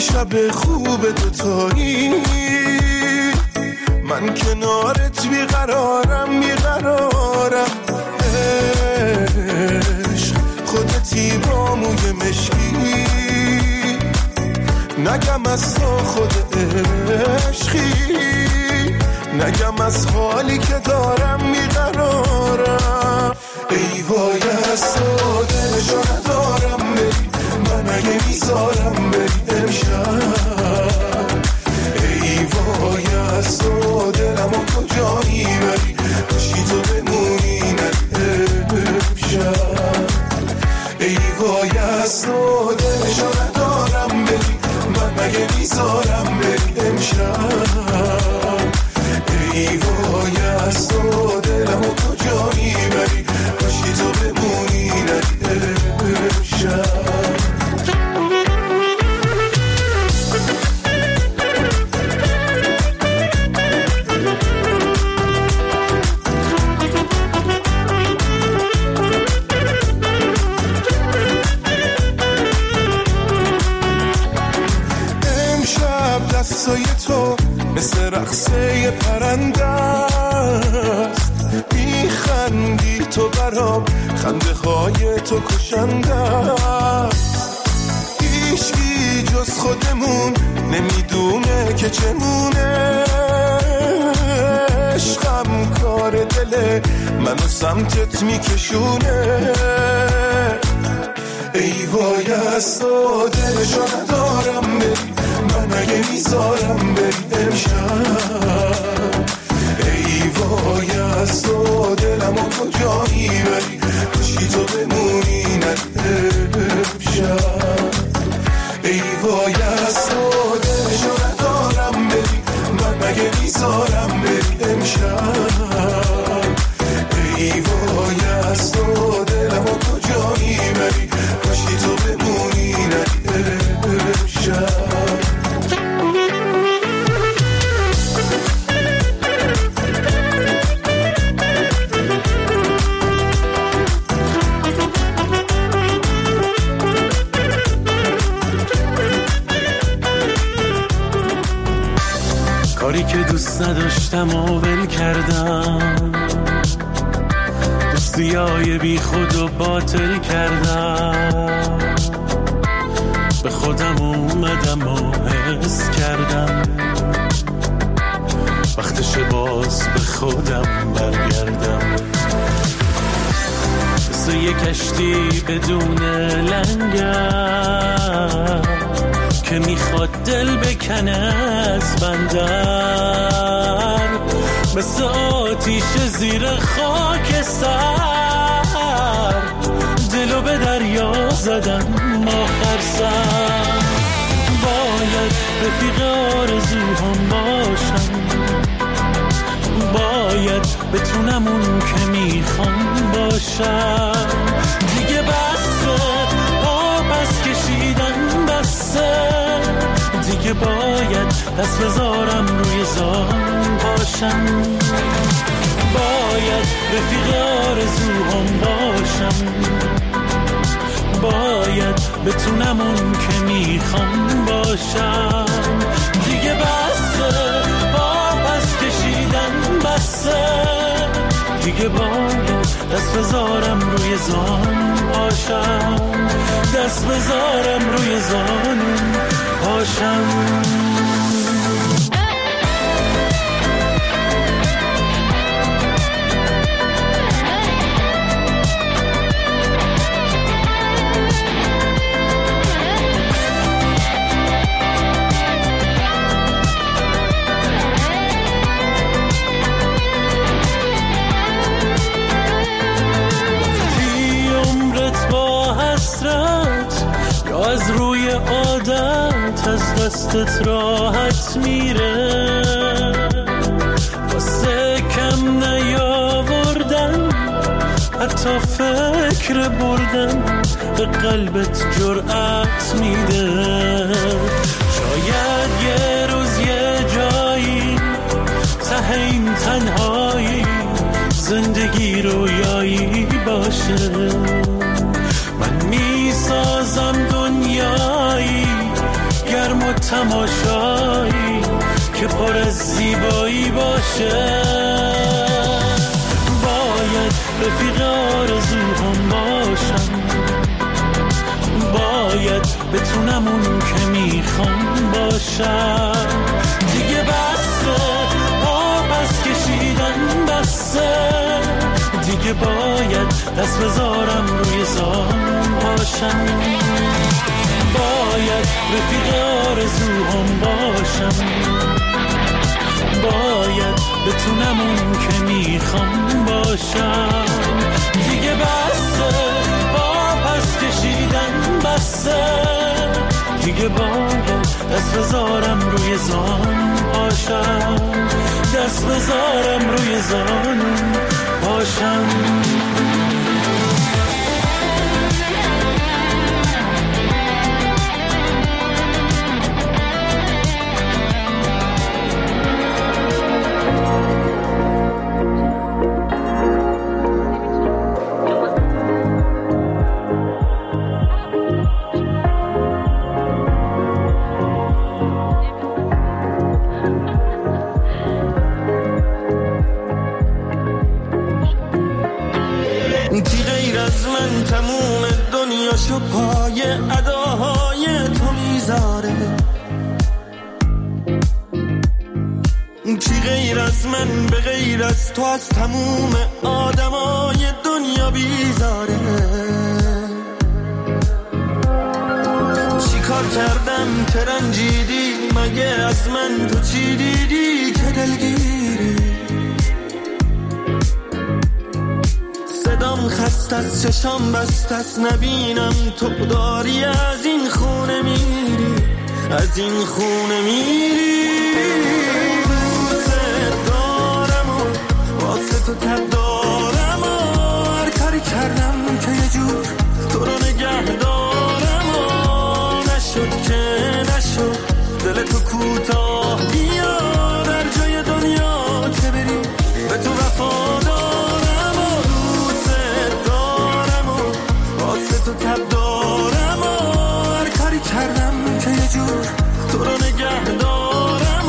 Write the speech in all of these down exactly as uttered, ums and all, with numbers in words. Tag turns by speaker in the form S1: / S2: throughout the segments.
S1: شب خوب دوتایی، من کنارت بیقرارم بیقرارم. عشق خودتی با موی مشکی، نگم از تو خود عشقی، نگم از حالی که دارم بیقرارم. ای وای از تو دلشو ندارم بری، من اگه میذارم بری امشب. ای وای از تو دلمو کجا میبری، کاشی تو بمونی نری امشب. ای وای از تو دلشو ندارم بری، من اگه میذارم بری امشب. ای وای از تو دلمو کجا میبری، کاشی تو بمونی نری امشب. دستای تو مثل رقصه پرنده است، میخندی تو برام، خنده های تو کشنده است. هیچکی جز خودمون نمیدونه که چمونه، عشقم کار دله منو سمتت میکشونه. ای وای از تو دلشو ندارم بری، من اگه میذارم بری امشب. ای وای از تو دلمو کجا میبری، کاشی تو بمونی نری امشب. ای وای از تو دلشو ندارم بری، من اگه میذارم بری امشب. ای وای از تو دلمو کجا میبری، کاشی تو بمونی نری امشب.
S2: کاری که دوست نداشتم و ول کردم، دوستیای بی خود و باطل کردم. به خودم اومدم و حس کردم وقتش باز به خودم برگردم. مثل یه کشتی بدون لنگر که میخواد دل بکنه از بندر، مثل آتیش زیر خاک سر، دلو به دریا زدم آخر سر. باید رفیق آرزوهام باشم، باید بتونم اون که میخوام باشم. دیگه بسه پا پس کشیدن بسه، دیگه باید دست بذارم روی زان باشم. باید رفیق آرزوهام باشم، باید بتونم اون که میخوام باشم. دیگه بسه با پس کشیدن بسه، دیگه باید دست بذارم روی زان باشم، دست بذارم روی زان باشم. از روی عادت از دستت راحت میره، واسه کم نیاوردن حتی فکر بردن به قلبت جرأت میده. شاید یه روز یه جایی ته این تنهایی زندگی رویایی باشه، من میسازم دنیایی گرم و تماشایی که پر از زیبایی باشه. باید رفیق آرزوهام باشم، باید بتونم اون که میخوام باشم. دیگه بسه آبس کشیدن بسه، دیگه باید دست بذارم روی زان باشم. باید رفیق آرزوهام باشم، باید بتونم اون که میخوام باشم. دیگه بسه آبس کشیدن بسه، دیگه باید دست بذارم روی زان باشم، دست بذارم روی زان باشم.
S3: شو پای اداهای تو میذاره، کی غیر از من به غیر از تو از تموم آدمای دنیا بیزاره. چی کار کردم که رنجیدی، مگه از من تو چی دیدی که دلگیری؟ صدام خست از چشام بست از نبینم تو داری از این خونه میری، از این خونه میری. دوست دارم و واسه تو تب دارم و هر کاری کردم که یه جور تو رو نگه دارم و نشد که نشد دل تو کوتاه بیا در جای دنیا که بری به تو وفادار. تو تب دارم و هر کاری کردم که یه جور تو رو نگه دارم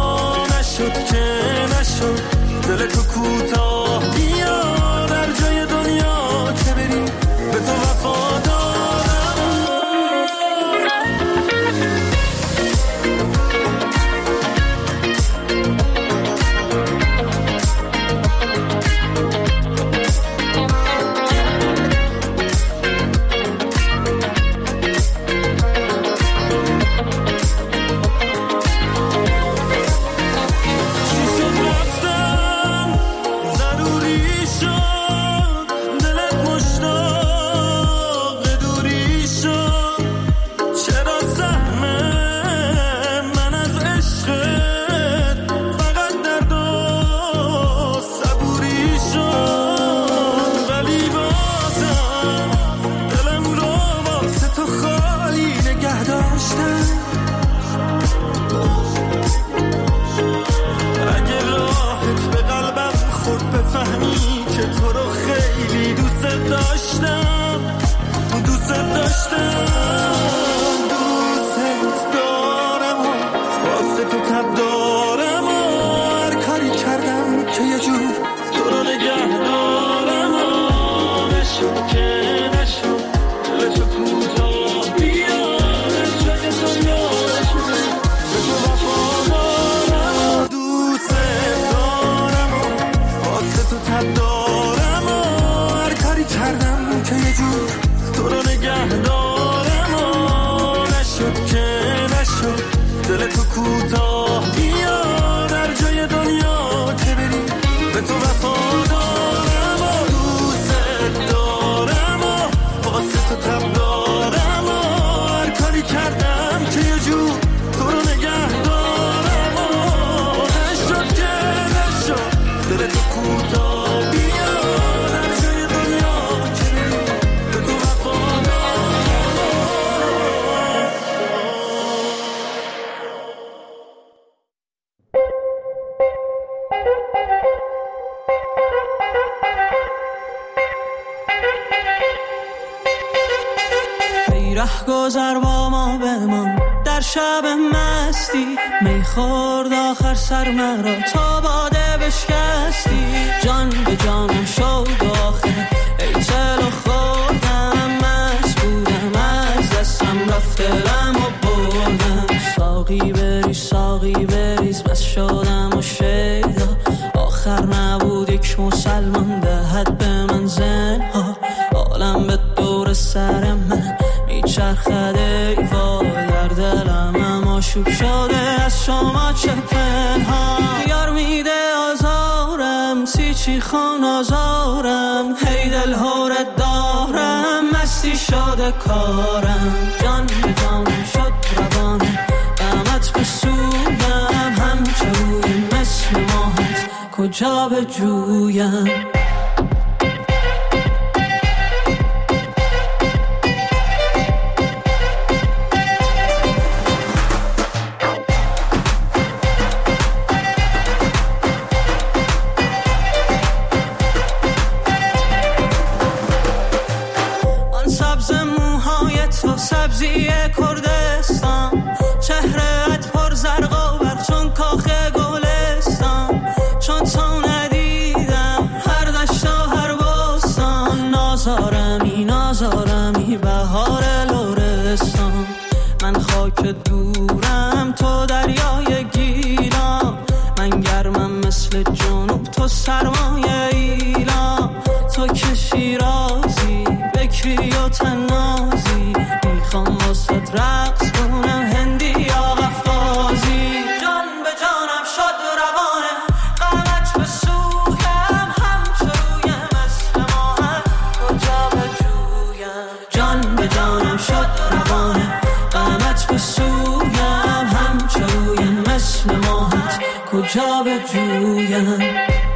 S3: و نشد که نشد دل تو کوتاه بیا در جای دنیا که بری به تو وفادارم.
S4: رهگذر با ما بمان، در
S3: هر شب مستی میخورد آخر سر مرا تا باده بشکستی. جان به جانم شد آخر ای چلو خوردم مست بودم از دستم رفت دلم و بردم. ساقی بریز ساقی بریز بس شدم و شیدا آخر نبود یک مسلمان دهد به من زنها. عالم به دور سر من میچرخد ای وای در دلم اما شوب شده از شما چه پنهان. یار میده آزارم سی چی خان آزارم هی دل هورت دارم مستی شده کارم. جان به جانم شد روانم غمت به سویم همچه روی مثل ماهت کجا به جویم. سبزی کردستان چهرهت پر زرق و برق چون کاخ گلستان. چون تو ندیدم هر دشت و هر بستان نازارمی نازارمی بهار لرستان. من خاک دورم تو دریای گیلان من گرمم مثل جنوب تو سرمایه ایلان. تو که شیرازی بکری و تنازی میخوام واسه رقص کنم هندی یا قفقازی. جان به جانم شد روانه غمت به سویم همچه روی مثل ماهت کجا به جویم. جان به جانم شد روانه غمت به سویم همچه روی مثل ماهت کجا به جویم.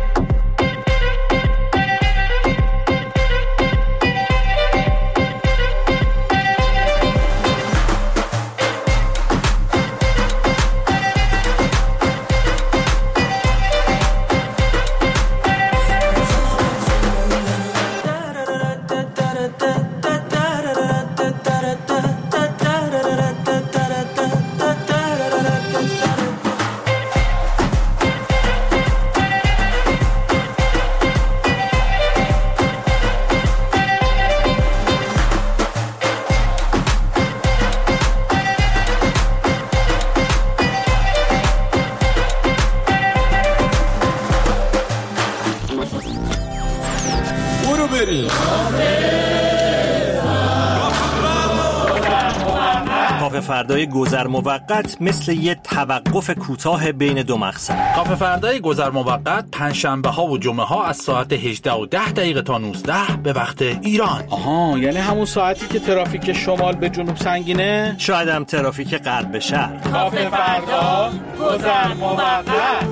S4: کافه فردای گذر موقت مثل یه توقف کوتاه بین دو مقصد.
S5: کافه فردای گذر موقت پنجشنبه ها و جمعه ها از ساعت هجده و ده دقیقه تا نوزده به وقت ایران.
S6: آها، یعنی همون ساعتی که ترافیک شمال به جنوب سنگینه؟
S4: شاید هم ترافیک غرب به شهر.
S6: کافه فردا گذر موقت.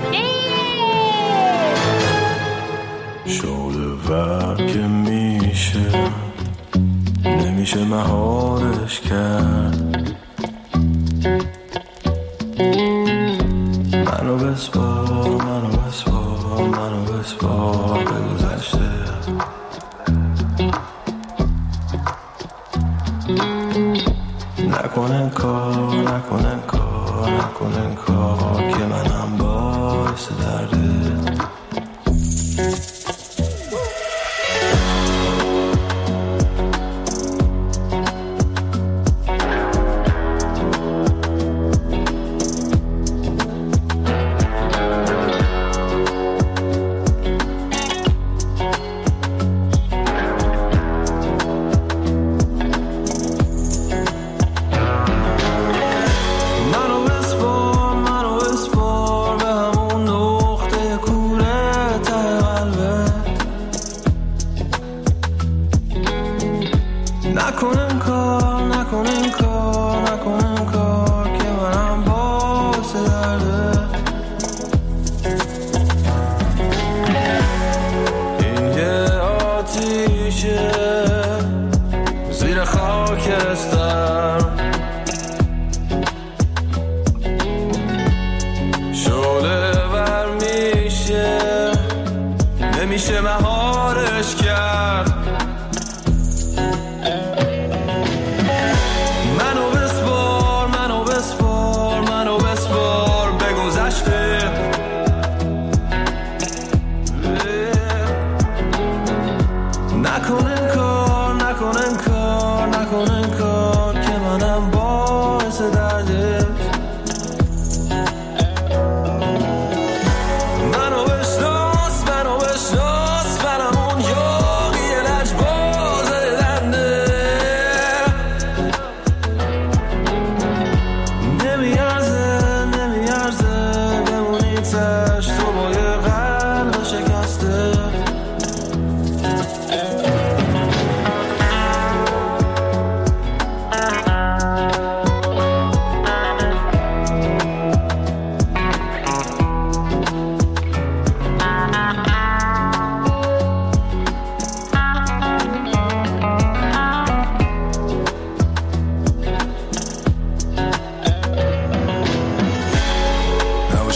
S1: شعله ور که میشه نمیشه مهارش کرد. منو بسپار منو بسپار منو بسپار به گذشته. نکنن کار نکنن کار نکنن کار که منم باعث درده. نکنن کار نکنن کار نکنن کار که منم باعث درده. این یه آتیشه زیر خاکستر، شعله ور میشه نمیشه مهارش کرد. منو بسپار منو بسپار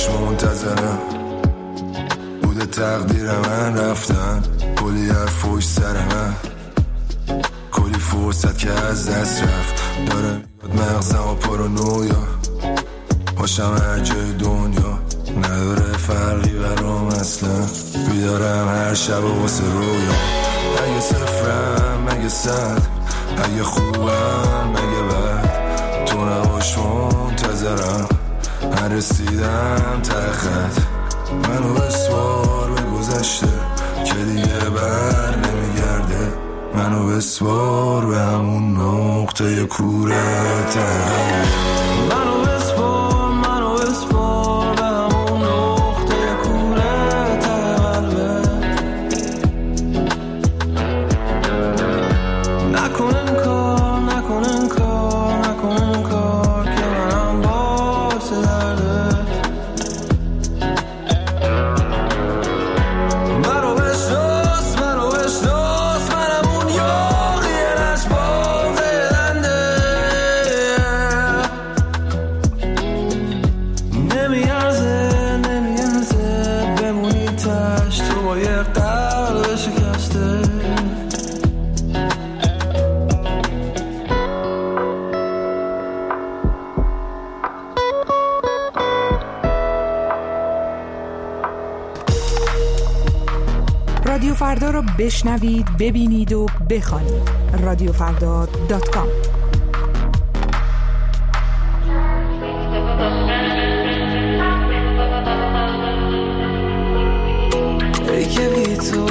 S1: براش منتظرم، بوده تقدیر من رفتن، کلی حرف فوش سر من، کلی فرصت که از دست رفت، داره میاد مغزم و پارانویا، باشم هر جای دنیا نداره فرقی برام اصلا، بیدارم هر شب و واسه رویا، اگه صفرم مگه صد، اگه خوبم مگه بد، تو نباش منتظرم، من رسیدم تخت، منو بسوار به گذشته که دیگه بر نمیگرده، منو بسوار به همون نقطه کوره تقت، منو بسوار منو بسوار به همون نقطه کوره تقلبه، نکنن کار نکنن کار نکنن کار که منم باعث درده، منو بشناس منو بشناس منم اون یاقی لشباز دنده، نمیارزه نمیارزه بمونی تشت تو با یه قلب شکسته،
S7: رادیو فردا رو بشنوید، ببینید و بخوانید. رادیو فردا دات کام.
S3: ای که بی تو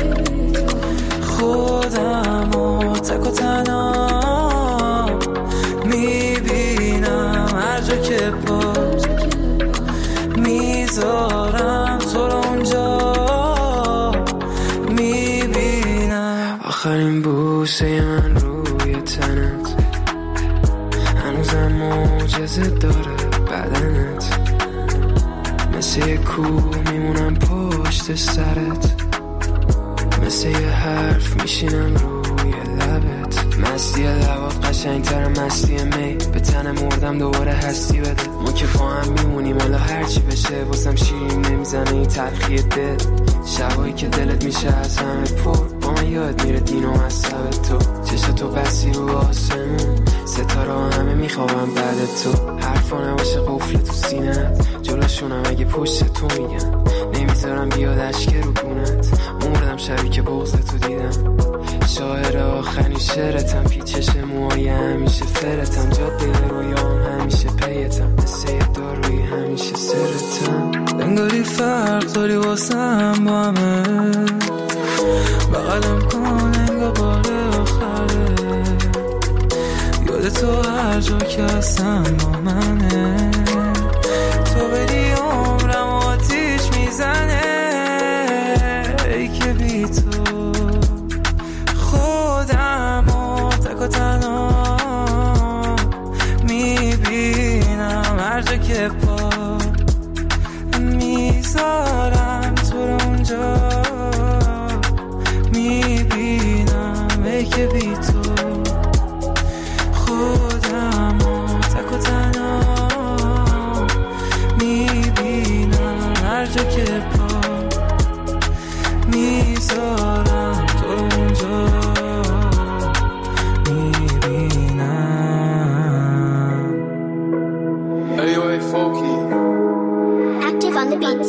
S3: خودم و تک و تنها میبینم، هر جا که پاس میذارم تو رو اونجا میبینم، آخرین بوسه من روی تنت هنوزم معجزه داره بدنت، مثل یه کوه میمونم پشت سرت، مثل یه حرف میشینم روی لبت، مستی لبات قشنگتر مستی می، به تن مردم دوباره هستی بده، ما که با هم میمونیم حالا هرچی بشه واسم شیرین نمیزنه این تلخی دل، شبایی که دلت میشه از همه پر، با من یاد میره دین و مذهب تو، چشاتو بسی رو آسمون، ستاره همه میخوابم بعد تو، حرفا نباشه قفل تو سینت، جلوشونم اگه پشت تو میگن، نمیذارم بیاد اشک رو گونت، مردم شبی که بغض تو دیدم، شاعر آخرین شعرتم، پیچش موهای همیشه فرتم، جاده رویام همیشه پیتم، مثل یه داروی همیشه سرتم، انگاری فرق داری واسم با همه، بغلم کن انگار بار آخره، یاد تو هر جا که هستم با منه، تو بدی عمرم آتیش میزنه، ای که بی تو خودم و تک و تنها میبینم، هر جا که پا میذارم تو رو اونجا میبینم، ای که بی تو خودم و تک و تنها میبینم، هر جا که پا میذارم تو رو اونجا میبینم.
S8: Anyway, Folky.
S9: Active on the beats.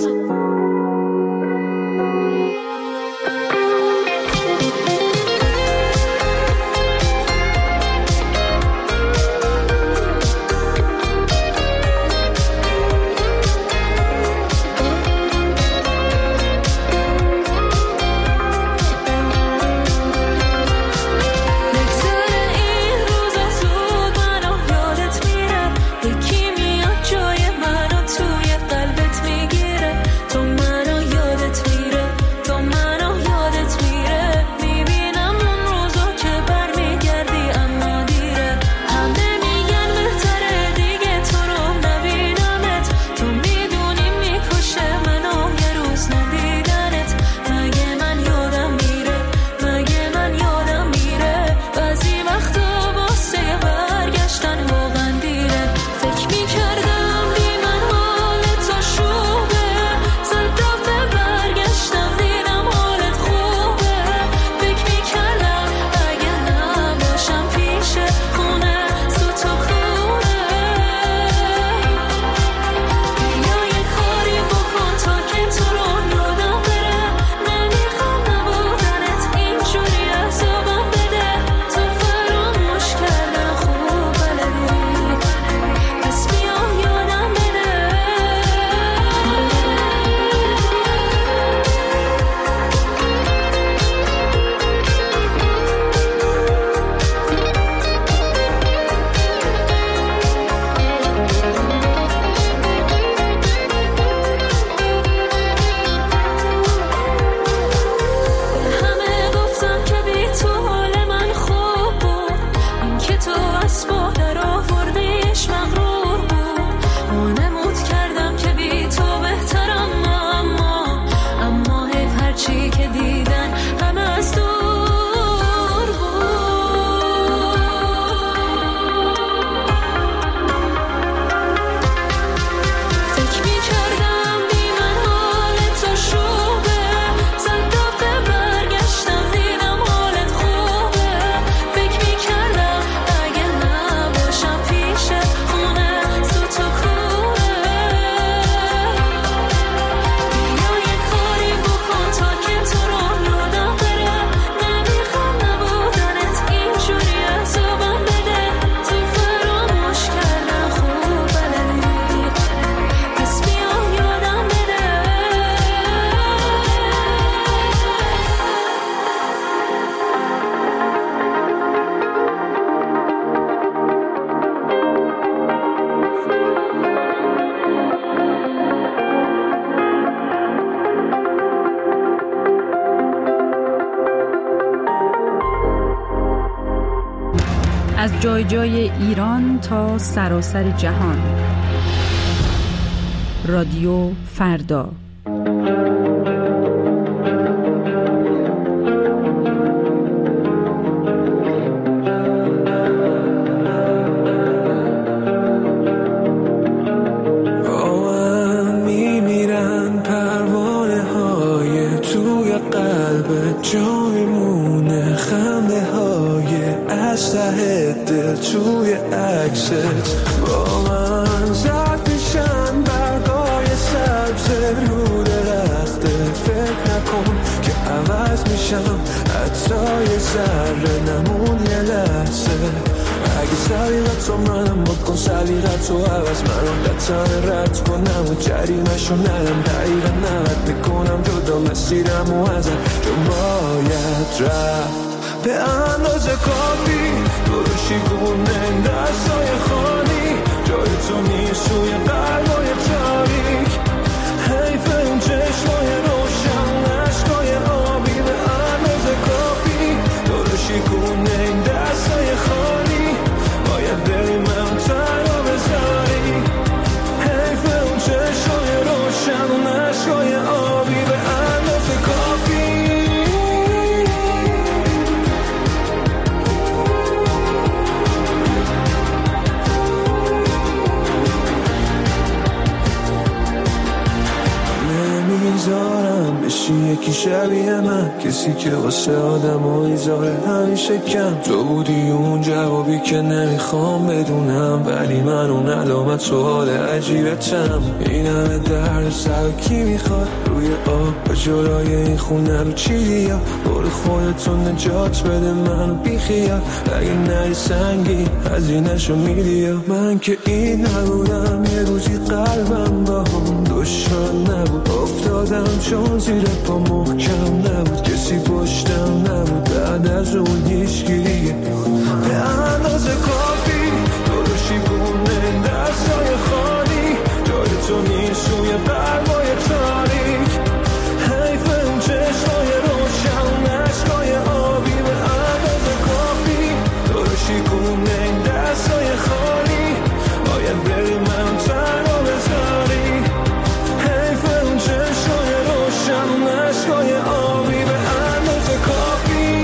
S7: جای جای ایران تا سراسر جهان. رادیو فردا.
S1: جای مونه خنده های از ته دل توی عکست با من زد میشن برگای سبز رو درخته. فکر نکن که عوض میشم حتی یه ذره نمون یه لحظه. اگه سلیقت رو منم بکن سلیقت رو عوض منم دتانه رد کنم و جریمشو نرم دقیقا نوت میکنم جدا مسیرم و ازم چون باید رفت به اندازه کافی درشی گونه دستای خالی جای تو نیست توی قلبای تاریک. حیف اون چشمای روشن عشقای آبی به اندازه کافی درشی گونه دستای خالی باید بری من تنها بذاری. حیف اون چشمای روشن عشقای آبی به اندازه کافی. نمیذارم بشی یکی شبیه من کسی که واسه آدم و ایزاره همیشه کم. تو بودی اون جوابی که نمیخوام بدونم ولی من اون علامت سوال عجیبتم. این همه درد سر کی میخواد روی آب و جلوی این خونه رو چیدی یا برو خودتون نجات بده منو بیخیال. اگه نری سنگی هزینه‌شو میدی یا من که این نبودم یه روزی قلبم با هم دشمن نبود افتادم چون زیر پا محکم نبود کسی پشتم نبود بعد از اون هیچ گیریه به اندازه کافی درشی بونه دستای خالی جای تو نیست توی قلبای تاریک. حیف اون چشمای روشن عشقای آبی به اندازه کافی درشی بونه دستای خالی باید بری من تنها بذاری. حیف اون چشمای روشن عشقای آبی به اندازه کافی.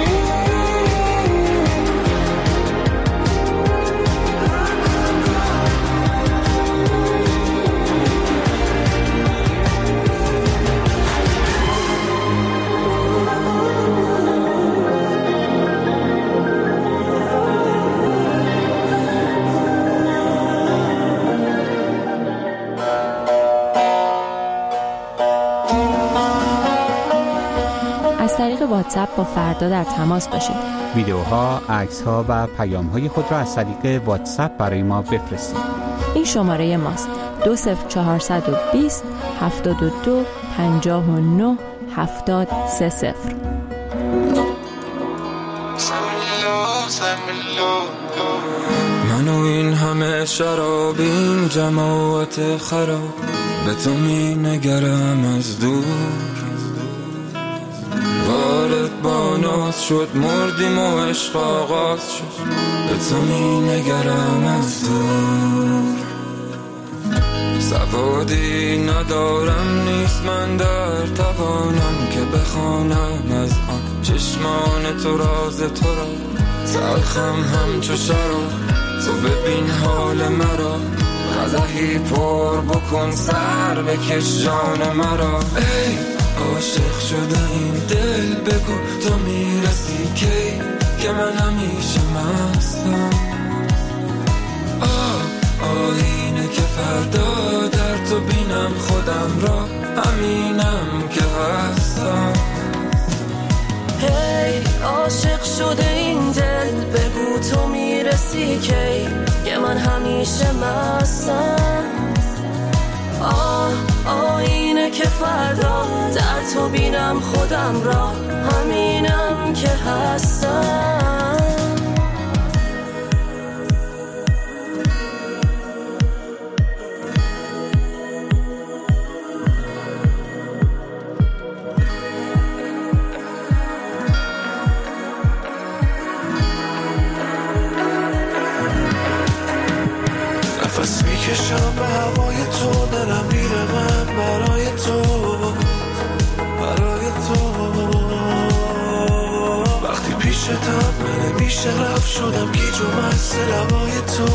S10: از طریق واتساپ با فردا در تماس باشید.
S11: ویدیوها، عکس‌ها و پیام‌های خود را از طریق واتساپ برای ما بفرستید.
S10: این شماره ماست دو صفر چهارصد و بیست هفتاد و دو پنجاه و نه هفتاد سه صفر.
S3: منو این همه شراب این جماعت خراب به تو می نگرم از دور. وارد با ناز شد مردیم و عشق آغاز شد به تو می نگرم از دور. سوادی ندارم نیست من در توانم که بخوانم از آن چشمان تو راز تو را. تلخم همچو شراب تو ببین حال مرا قدحی پر بکن سر بکش جان مرا. ای عاشق شده این دل بگو تو میرسی کی که من همیشه مستم. آه آینه که فردا در تو بینم خودم را همینم که هستم.
S12: هی عاشق شده این دل بگو تو میرسی کی که من همیشه مستم. آه آینه که فردا در تو بینم خودم را همینم که هستم.
S1: شدم گیج و مست لبای تو،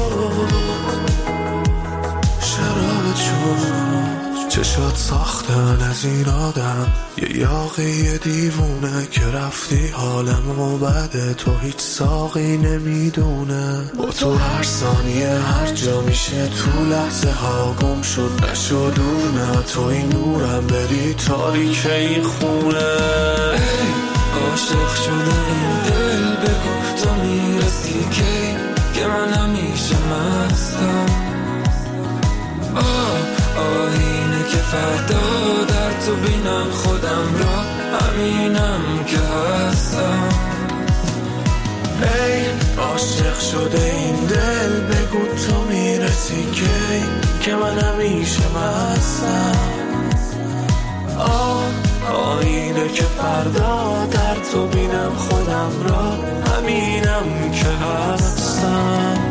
S1: شراب چون چشات ساختن از این آدم، یه یاقی دیوونه که رفتی حالمو بده، تو هیچ ساقی نمیدونه. با تو هر ثانیه هر جا میشه تو لحظه ها گم شد نشد دور، نه تو این نورم بری تاریک این خونه. ای عاشق شده این دل بگو تو میرسی کی که من همیشه مستم. آه آینه که فردا در تو بینم خودم را، همینم که هستم. ای عاشق شده این دل بگو تو میرسی کی که من همیشه مستم. آه آینه که فردا در تو بینم خودم را، همینم که هستم.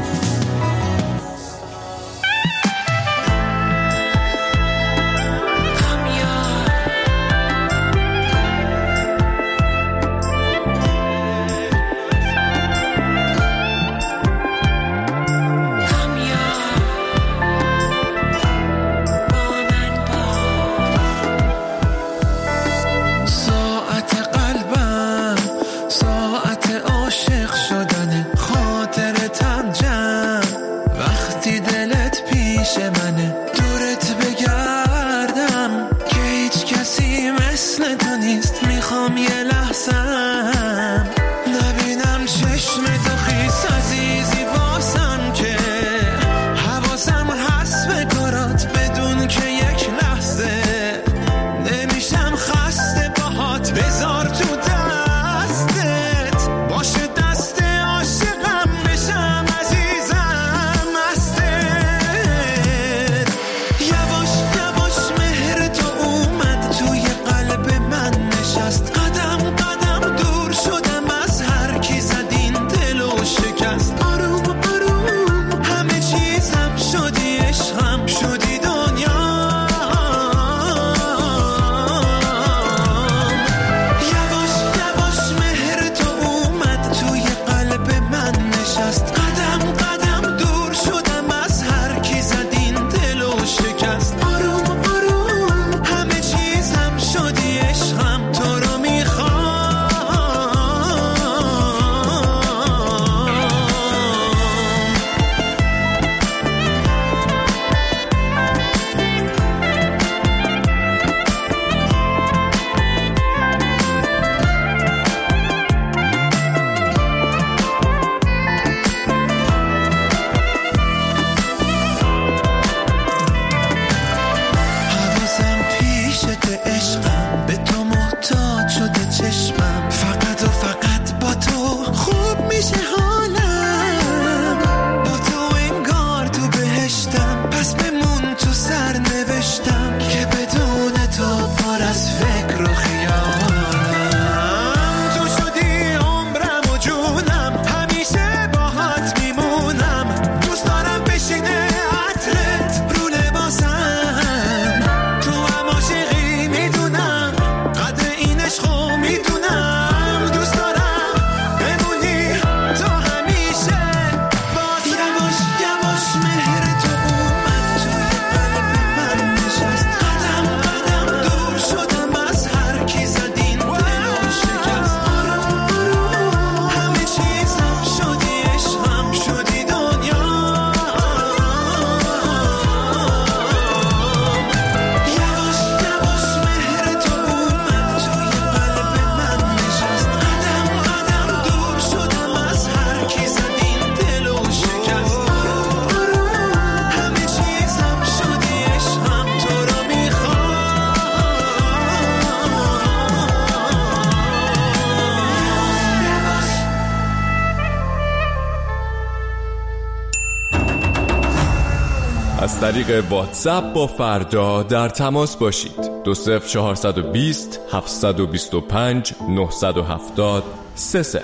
S13: از طریق واتساپ با فردا در تماس باشید. دو صفر چهارصد و بیست هفتصد و بیست و پنج نهصد و هفتاد سه صفر.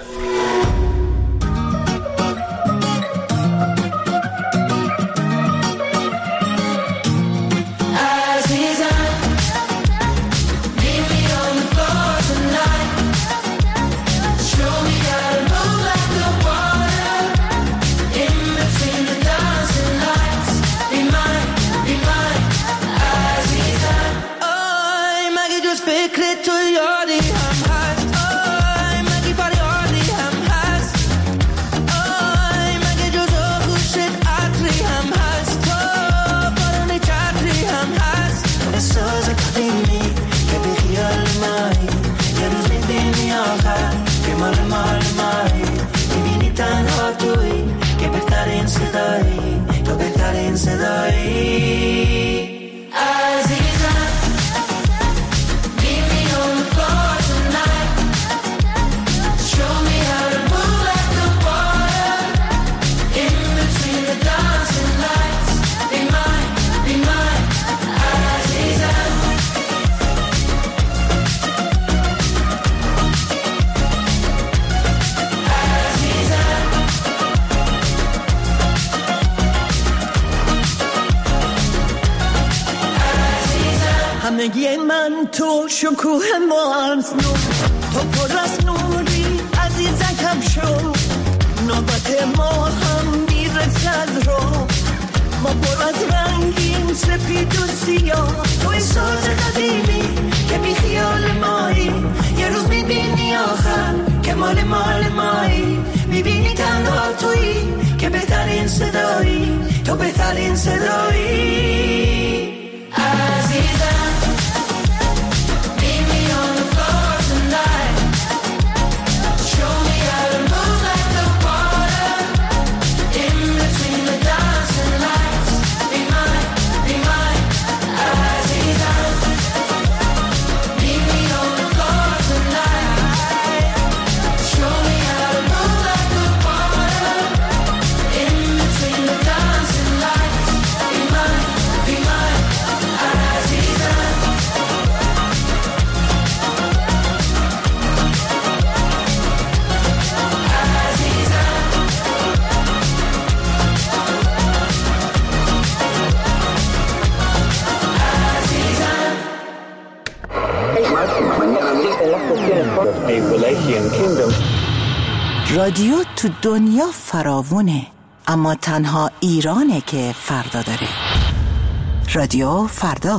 S12: Show me how to move like the water.
S3: فکر تو یادی هم هست آی مگه فریادی هم هست آی مگه جز آغوشت عطری هم هست تا بارون چتری هم هست احساس قدیمی که بی خیال مایی یه روز میبینی آخر که مال مال مایی میبینی تنها توی که بهترین صدایی تو بهترین صدایی عزیزم meet me on the floor tonight show me how to move like the water in between the dancing lights be mine, be mine عزیزم همگی من تو شکوه مارز نو تو پر از نوری عزیزکم شو نوبت ما هم میرسد رو ما پر از رنگیم سپید و سیاه توی ساز قدیمی که بی خیال مایی یه روز میبینی آخر که مال مال مایی میبینی تنها تویی که بهترین صدایی تو بهترین صدایی عزیزم
S14: رادیو تو دنیا فراوونه اما تنها ایرانه که فردا داره. رادیو فردا.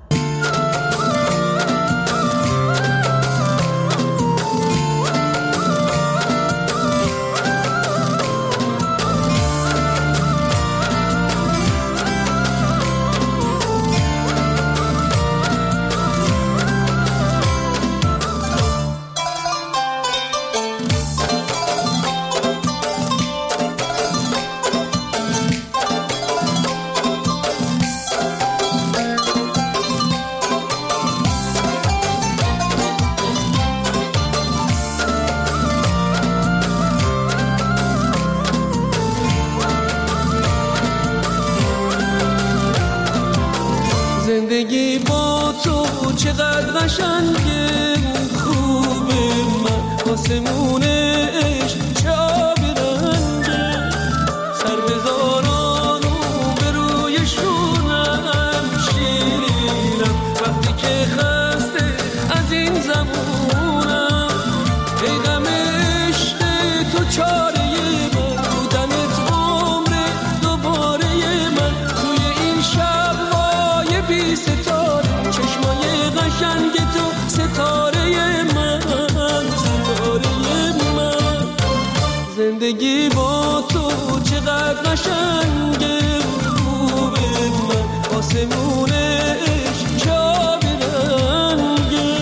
S3: زندگی با تو چقدر قشنگه خوبه من آسمونه عشق چه آبی رنگه سر بزارانو به روی شونم شیرینم وقتی که خسته از این زمونم ای غم عشق تو چاره من بودنت عمر دوباره من توی این شب بی ستاره چشمای قشنگ تو ستاره من ستاره من زندگی با تو چقدر قشنگه خوبه من آسمون عشق چه آبی رنگه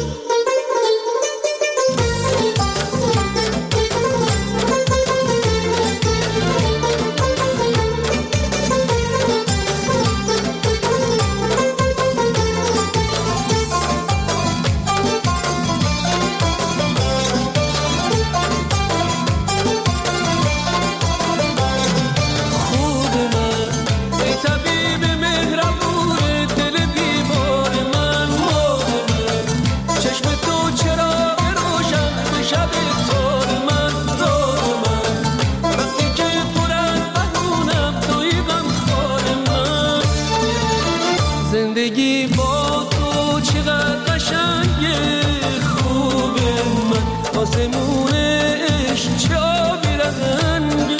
S3: زندگی با تو چقدر قشنگه خوبه من آسمون عشق چه آبی رنگه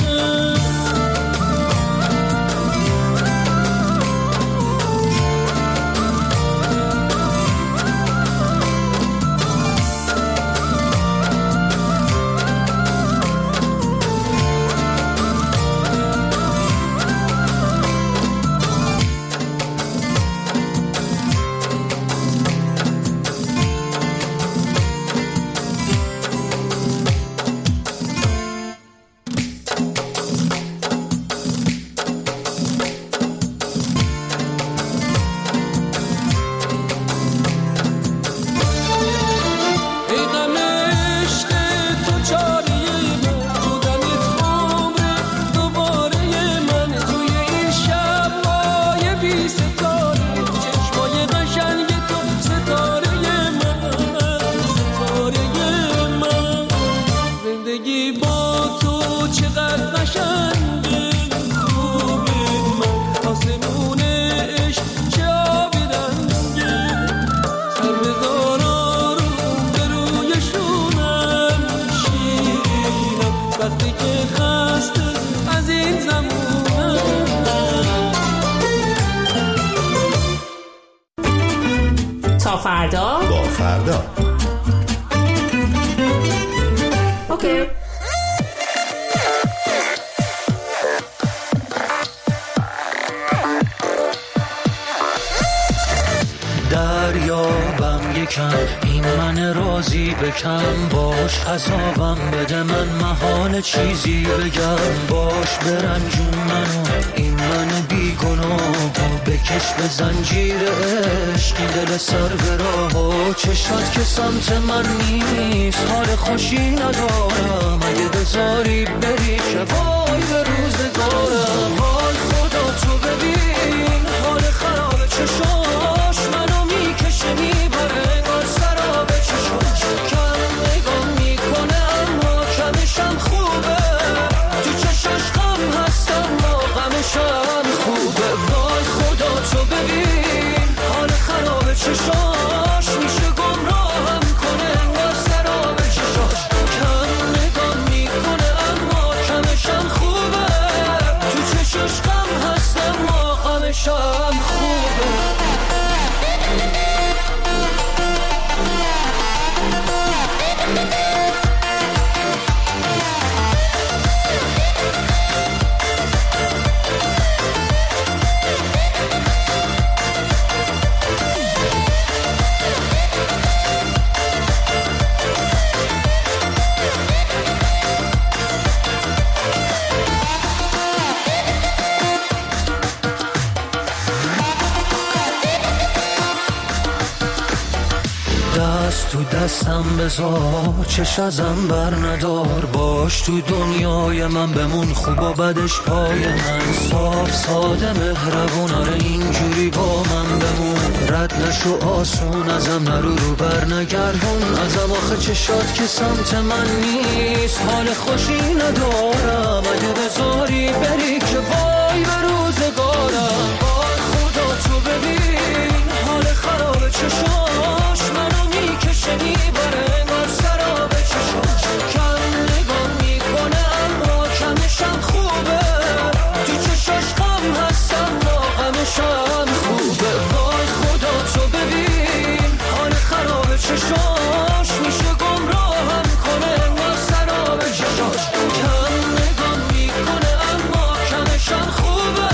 S15: تا فردا
S16: با فردا.
S15: اوکی.
S3: دریابم یکم این من راضی بکم، باش عذابم بده من محال چیزی بگم، باش برنجون منو این من بیگناه، بکش به زنجیر عشق این دل سر به راه و چشات که سمت من نیست، حال خوشی ندارم اگه بذاری بری که وای به روزگارم. وای خدا تو ببین حال خراب چشاش منو میکشه میبره بر سراب چشاش، کم نگام میکنه اما کمشم خوبه، تو چشاش غم هست اما غمشم خوبه. وای خدا تو ببین حال خراب چشاش میشه گمراهم کنه بر سراب چشاش، کم نگام میکنه اما کمشم خوبه، تو چشاش غم هست اما غمشم خوبه. دست تو دستم بذار چش ازم بر ندار، باش تو دنیای من بمون خوب و بدش پای من، صاف ساده مهربون آره اینجوری با من بمون، رد نشو آسون ازم نرو رو بر نگردون ازم، آخه چشات که سمت من نیست حال خوشی ندارم اگه بذاری بری که وای به روزگارم. وای خدا تو ببین حال خراب چشاش منو میکشه میبره بر سراب چشاش، کم نگام میکنه اما کمشم خوبه، تو چشاش غم هست اما غمشم خوبه. وای خدا تو ببین حال خراب چشاش میشه گمراهم کنه بر سراب چشاش، کم نگام میکنه اما کمشم خوبه،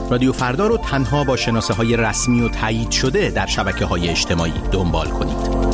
S16: رادیو فردا رو تنها با شناسه های رسمی و تایید شده در شبکه های اجتماعی دنبال کنید.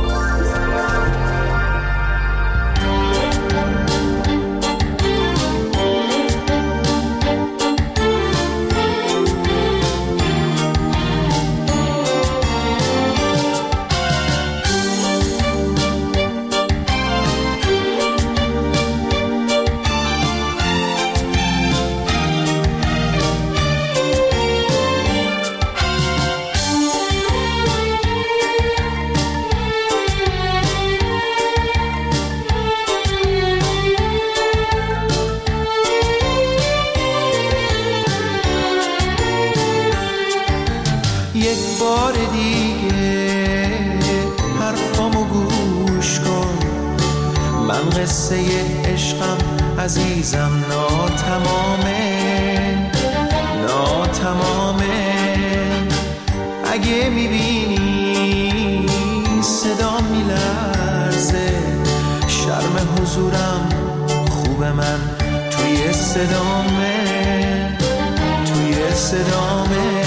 S3: عزیزم ناتمامه ناتمامه اگه میبینی صدا میلرزه شرم حضورم خوبه من توی صدامه توی صدامه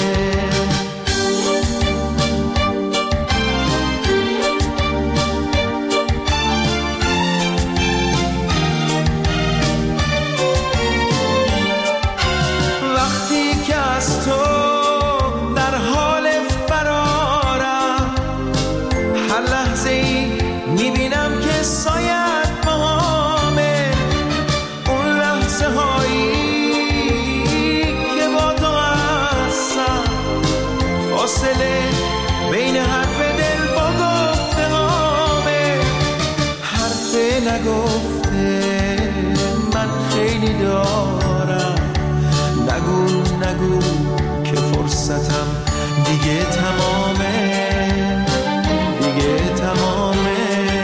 S3: بین حرف دل با گفته هامه حرف نگفته من خیلی دارم نگو نگو که فرصتم دیگه تمامه دیگه تمامه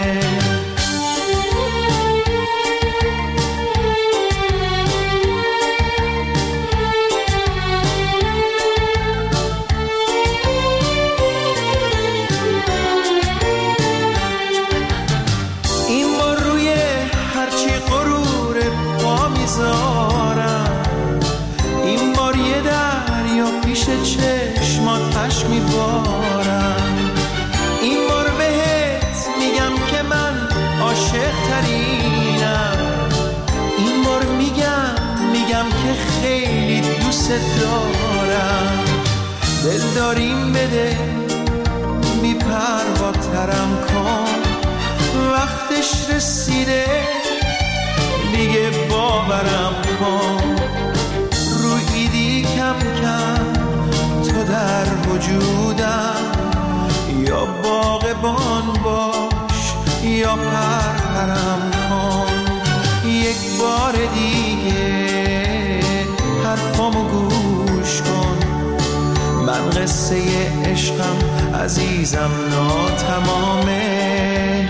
S3: این بار یه دریا پیش چشمات پشت میبارم این بار بهت میگم که من عاشق ترینم این بار میگم میگم که خیلی دوست دارم دل داریم بده بی پروا ترم کن وقتش رسیده دیگه باورم کن رو ایدی کم کم تو در وجودم یا باغبان باش یا پرپرم کن یک بار دیگه حرفامو گوش کن من قصه عشقم عزیزم ناتمامه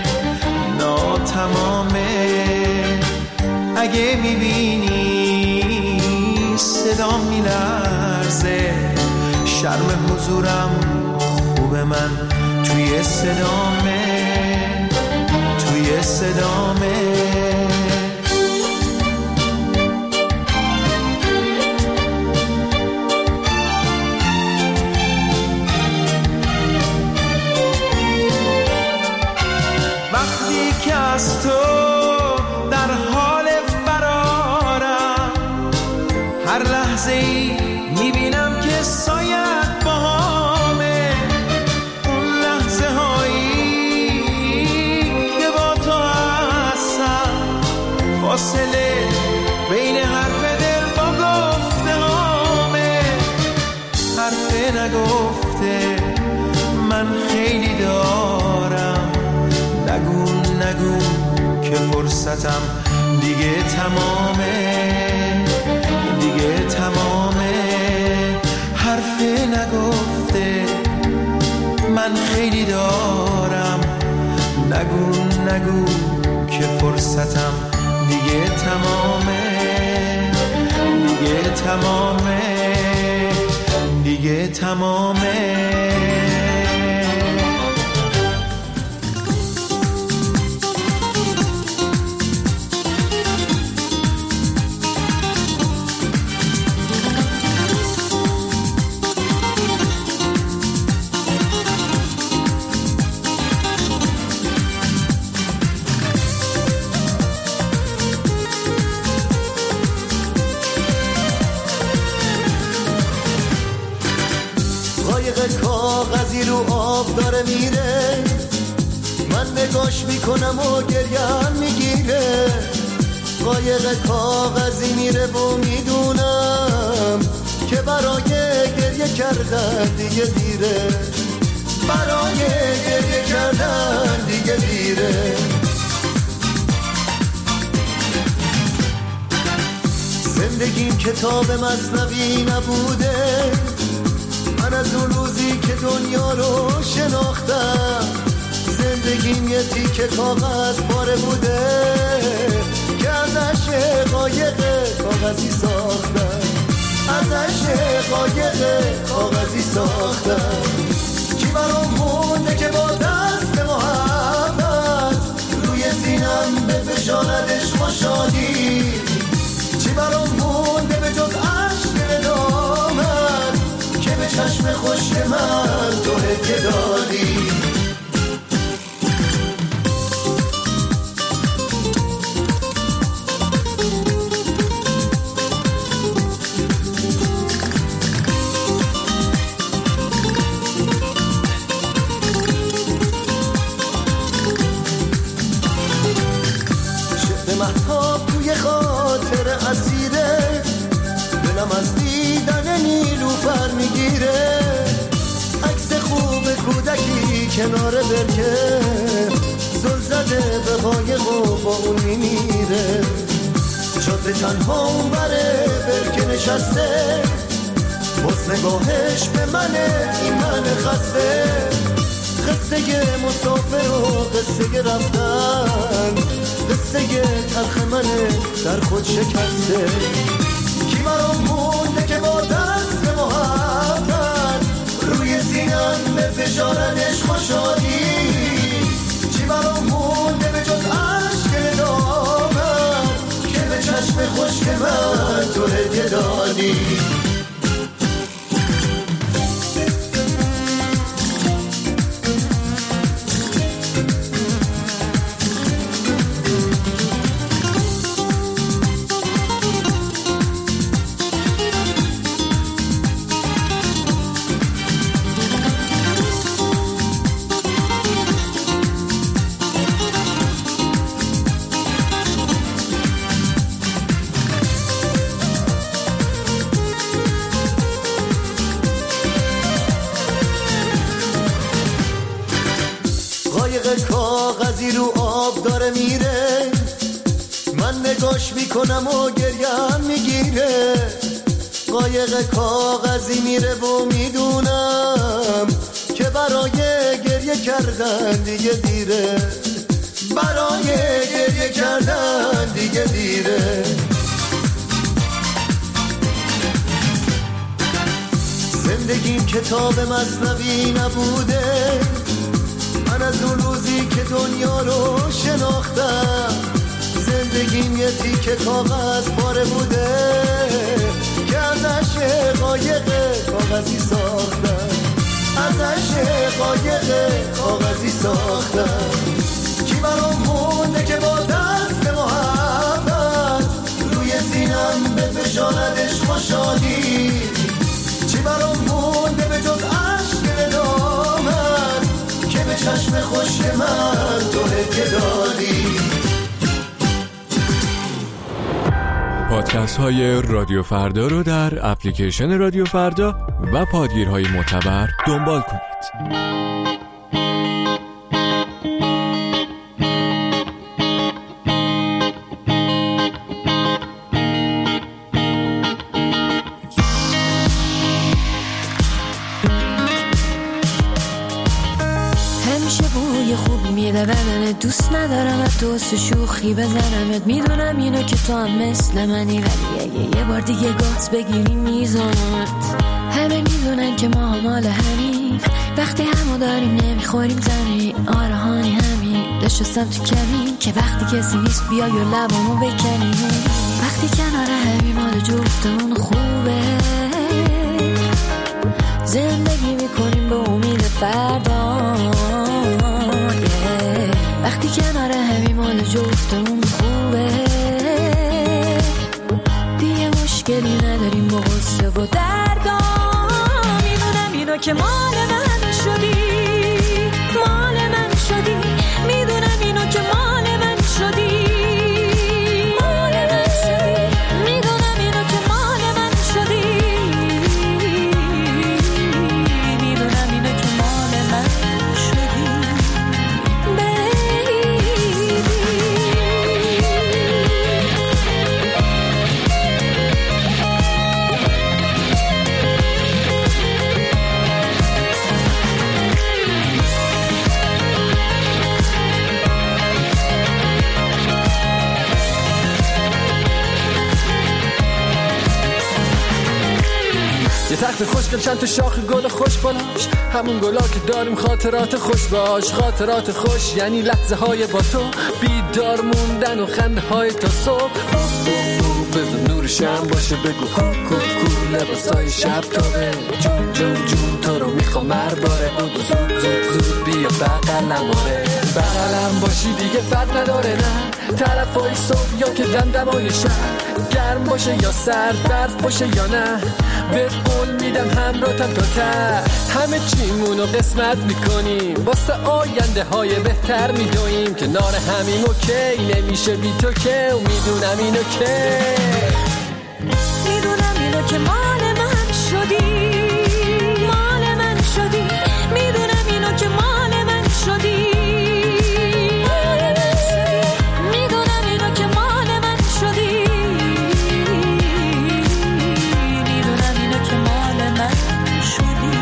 S3: ناتمامه اگه میبینی صدا میلرزه شرم حضورم خوبه من توی صدامه توی صدامه وقتی که از تو در حال هر لحظه ای میبینم که سایت باهامه اون لحظه هایی که با تو هستم فاصله بین حرف دل با گفته هامه حرف نگفته من خیلی دارم نگو نگو که فرصتم دیگه تمامه دیگه تمامه حرف نگفته من خیلی دارم نگو نگو که فرصتم دیگه تمامه دیگه تمامه دیگه تمامه آب داره میره، من نگاش میکنم و گریم میگیره. قایق کاغذی میره و میدونم که برای گریه کردن دیگه دیره، برای گریه کردن دیگه دیره. زندگیم کتاب مثنوی نبوده، من از اون روزی که دنیا رو شناختم. زندگیم یه تیکه کاغذ پاره بوده که ازش قایق کاغذی ساختم، ازش قایق کاغذی ساختم. کی برام مونده که با دست محبت روی سینم به فشاندش خوشحالی؟ چی برام مونده به جز عشق ندامت که به چشم خوش من تو هدیه دادی؟ مهتاب توی خاطر اسیره، دلم از دیدن نیلوفر میگیره. عکس خوب کودکی کنار برکه، زل زده به قایق و با اون میمیره. جاده تنها اون بره برکه نشسته، باز نگاهش به منه این من خسته. قصه مسافر و قصه رفتن، قصه تلخ منه در خود شکسته. کی برام مونده که با دست محبت روی سینم به فشاردش خوشحالی؟ چی برام مونده به جز عشق ندامت که به چشم خشک من تو هدیه دادی؟ کاغذی رو آب داره میره، من نگاش میکنم و گریم میگیره. قایق کاغذی میره و میدونم که برای گریه کردن دیگه دیره، برای گریه کردن دیگه دیره. زندگیم کتاب مثنوی نبوده، من از اون روزی که دنیا رو شناختم. زندگیم یه تیکه کاغذ پاره بوده که ازش قایق کاغذی ساختم، ازش قایق کاغذی ساختم. کی برام مونده که با دست محبت روی سینم به فشاندش خوشحالی؟ چی برام مونده به جز عشق ندامت که به چشم خوش من تو هدیه دادی؟
S13: پادکست های رادیو فردا رو در اپلیکیشن رادیو فردا و پادگیرهای معتبر دنبال کنید.
S12: بدنت دوست ندارم از دوست شوخی بزنمت، میدونم اینو که تو هم مثل منی، ولی اگه یه بار دیگه گاز بگیری میزنمت. همه میدونن که ما مال همین، وقتی همو داریم نمیخوریم زمین. آره هانی همین نشستم تو کمین که وقتی کسی نیست بیای و لبامو بکنی. وقتی کنار همین مال جفتمون خوبه، زندگی میکنیم به امید فردا. وقتی کنار همین مال جفتمون خوبه، دیگه مشکلی نداریم با غصه و دردا. میدونم اینو که مال من شدی،
S17: تخت خوشگل چند تا شاخ گل خوش بالاش، همون گلا که داریم خاطرات خوش باش. خاطرات خوش یعنی لحظه های با تو، بیدار موندن و خنده های تا صبح. بزن نور شم باشه بگو کو کو کو، لباسای شب تابه جون جون جون تو رو میخوام مرباره. بودو زود زود زود بیا بغلم آره، بغلم باشی دیگه فرق نداره نه. طرفای صبح یا که دمدمای شب، گرم باشه یا سرد، برف باشه یا نه، بهت قول میدم همراهتم تا ته. همه چیمونو قسمت میکنیم واسه آینده های بهتر میدویم، کنار همیم اوکی نمیشه بی تو که، و میدونم اینو که
S12: میدونم اینو که مال من شدی، مال من شدی. میدونم اینو که مال من شدی، میدونم اینو که مال من شدی، میدونم اینو که مال من شدی.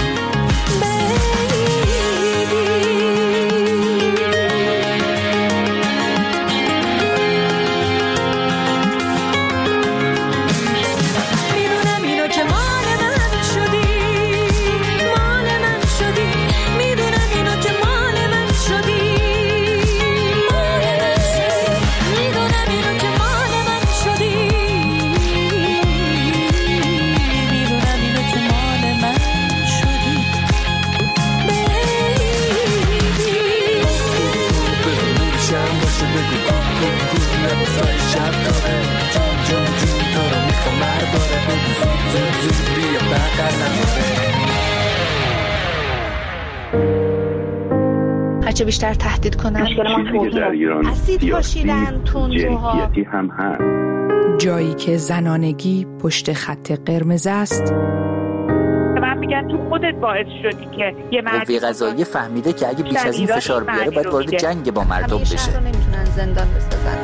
S18: هرچه بیشتر تهدید کنن اسید پاشیدن تندروها
S19: هم هست.
S7: جایی که زنانگی پشت خط قرمز است.
S20: من میگن تو خودت باعث شدی که یه مرد
S21: قوه قضاییه فهمیده که اگه بیش از این فشار بیاره باید وارد جنگ با مردم بشه.
S18: همیشه نمیتونن زندان بسازن.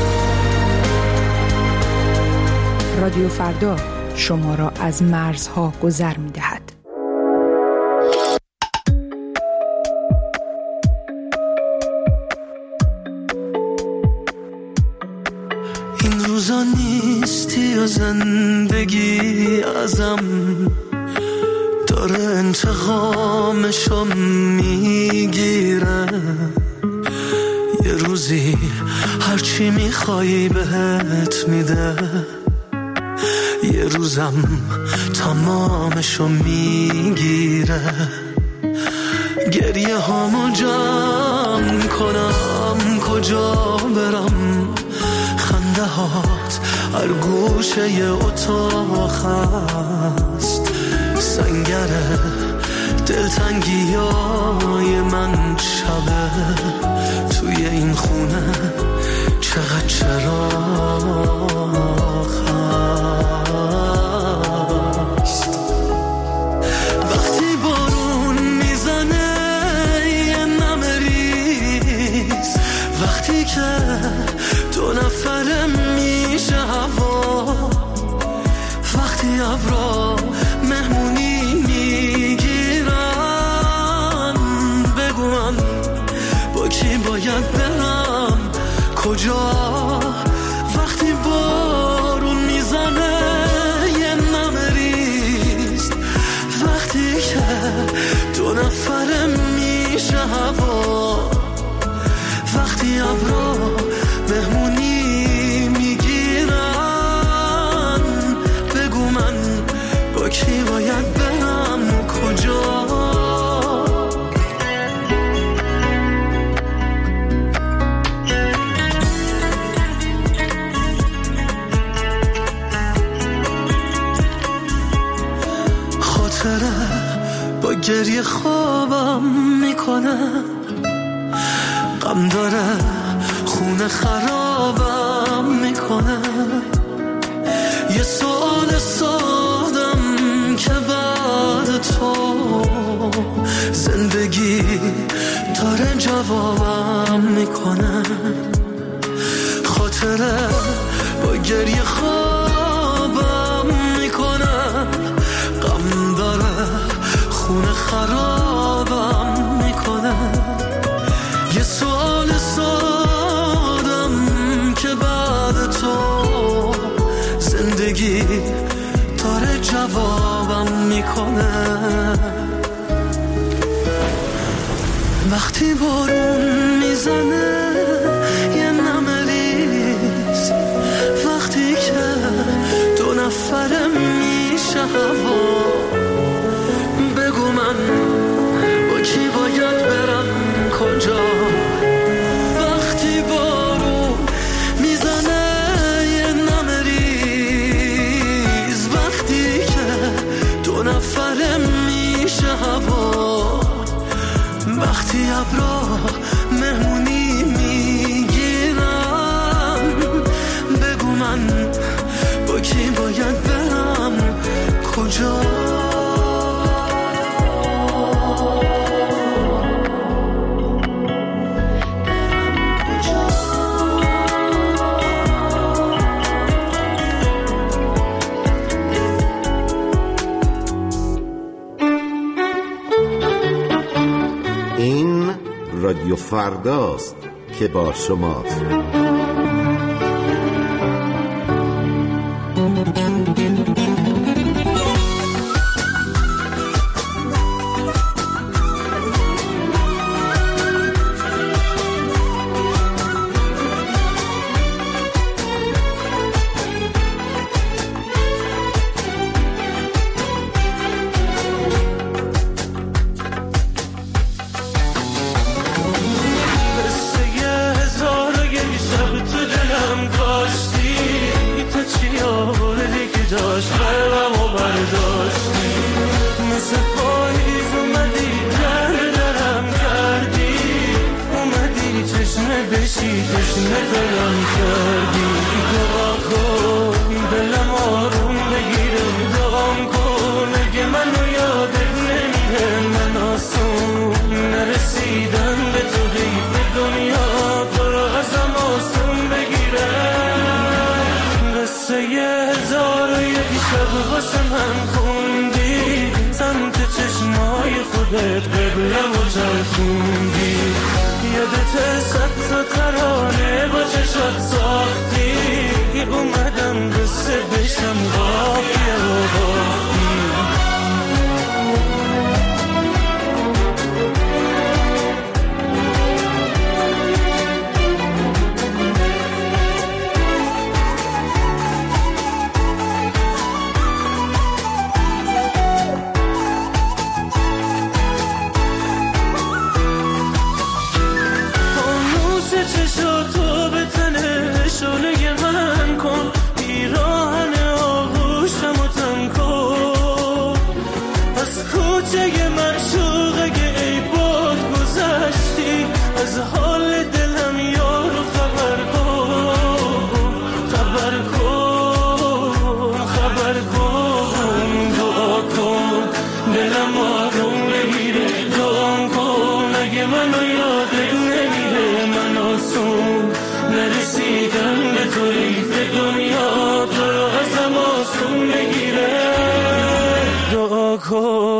S7: رادیو فردا شما را از مرزها گذر می‌دهد.
S3: این روزا نیستی و زندگی ازم داره انتقامشو میگیره. یه روزی هرچی میخوایی بهت میده، یه روزم تمامشو میگیره. گریه هامو جمع کنم کجا برم، خنده هات هر گوشه ی اتاق هست. سنگره دلتنگی های من شبه توی این خونه چقدر چراغ هست. وقتی بارون میزنه یه نمه ریز، وقتی که دو نفره میشه هوا، وقتی ابرا مهمونی میگیرن، بگو من با کی باید برم کجا. وقتی بارون میزنه یه نمه ریز، وقتی که دو نفره میشه هوا، وقتی ابرا مهمونی میگیرن، بگو من با کی باید برم کجا. خاطره با گریه خوابم میکنه، غم داره خونه خرابم میکنه. یه سوال سادم که بعد تو زندگی داره جوابم میکنه. خاطره با گریه خوابم میکنه، غم داره خونه خرابم میکنه. یه سوال سادم که بعد تو زندگی داره جوابم میکنه. وقتی بارون میزنه یه نمریز، وقتی که دو نفره میشه هوا، بگو من با کی باید برم کجا. وقتی بارون میزنه یه نمریز، وقتی که دو نفره میشه هوا، وقتی ابرا مهمونی میگیرم، بگو من با کی باید برم کجا.
S19: این رادیو فرداست که با شماست.
S3: دعا کن